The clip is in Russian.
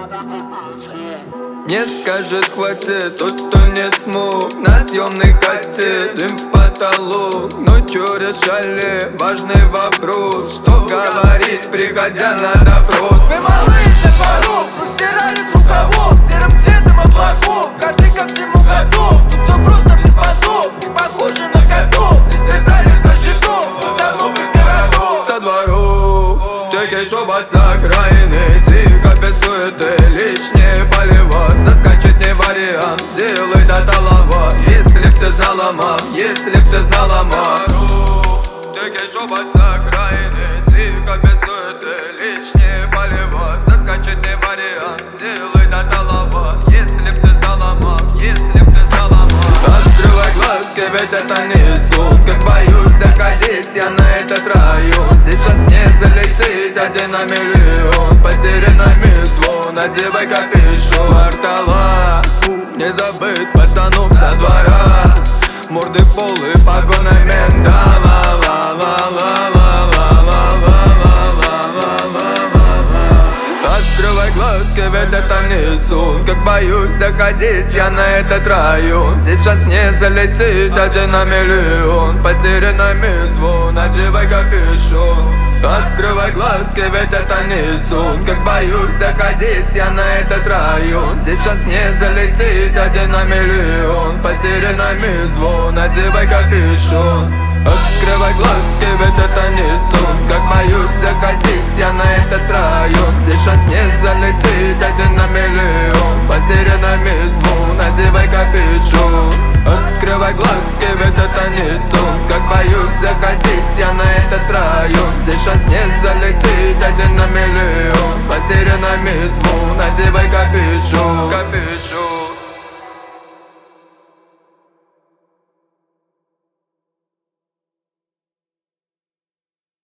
Не скажет хватит, тот, кто не смог. На съемной хате дым в потолок. Ночью решали важный вопрос: что говорить, приходя на допрос. Вы малые со дворов, простирали с рукавов серым цветом облаков. Каждый ко всему готов, тут все просто без понтов. Не похожи на котов, не списали со счетов за новых городов. Со дворов, теки шубат с окраины. Тихо, без суеты, лишнее поливать. Заскочить не вариант, делай до талого. Если б ты знала, мам, если б ты знала, мам. Теки шубат с окраины. Тихо, без суеты, лишнее поливать. Заскочить не вариант, делай до талого. Если б ты знала, мам, если б ты знала, мам. Открывай глазки, ведь это не сон. Как боюсь заходить я на этот район. Здесь шанс не залететь 1 на миллион. Потерянными звон, надевай капюшон. Квартала, не забыть пацанов со двора. Морды в пол и погоны мента. Открывай глазки, ведь это не сон. Как боюсь заходить я на этот район. Здесь шанс не залететь 1 на миллион. Потерянными звон, надевай капюшон. Открывай глазки, ведь это не сон. Как боюсь заходить я на этот район. Здесь шанс не залететь 1 на миллион. Потерянными звон, надевай капюшон. Открывай глазки, ведь это не сон. Как боюсь заходить я на этот район. Здесь шанс не залететь 1 на миллион. Потерянными звон, надевай капюшон. Открывай глазки, ведь это не сон. Как боюсь заходить я на этот район. Здесь шанс не залететь 1 на миллион. Потерянными звон, надевай капюшон.